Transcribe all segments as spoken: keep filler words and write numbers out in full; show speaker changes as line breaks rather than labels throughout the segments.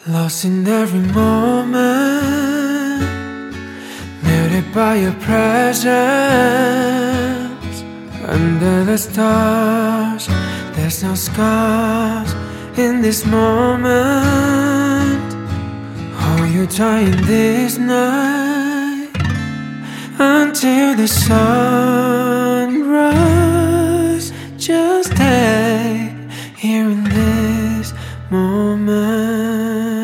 Lost in every moment, muted by your presence. Under the stars, there's no scars in this moment. Hold you tight in this night until the sunrise. Just stay here in this moment.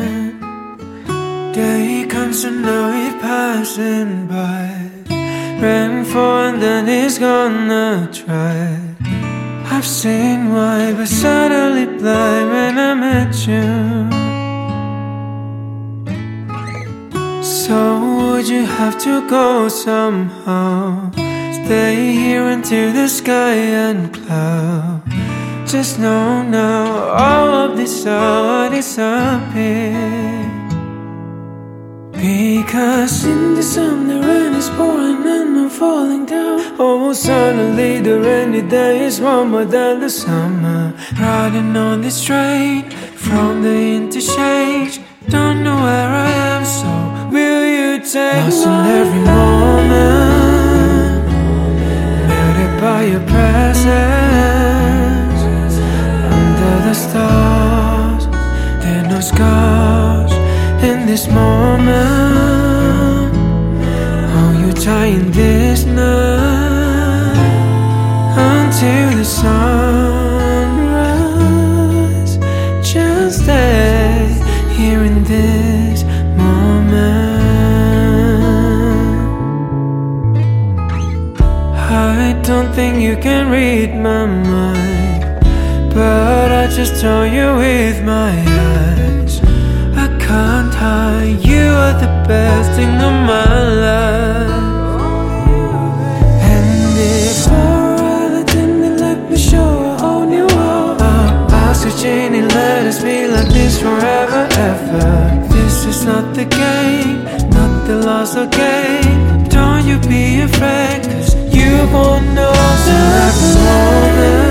Day comes and now it's passing by. Ran for and then it's gonna try. I've seen why, but suddenly blind when I met you. So would you have to go somehow? Stay here until the sky uncloud. Just know now all of this will disappear. Because in the sun the rain is pouring and I'm falling down. Oh, suddenly the rainy day is warmer than the summer. Riding on this train from the interchange. Don't know where I am, so will you take Lost my in every moment, muted by your presence. Under the stars, there are no scars in this moment. Hold you tight in this night until the sunrise. Just stay here in this moment. I don't think you can read my mind, but I just tell you with my eyes. I can't hide, you are the best thing of my life. And if for other thing they let me show I own you all, I'll pass the genie, let us be like this forever, ever. This is not the game, not the lost game. Don't you be afraid, cause you won't know. So every moment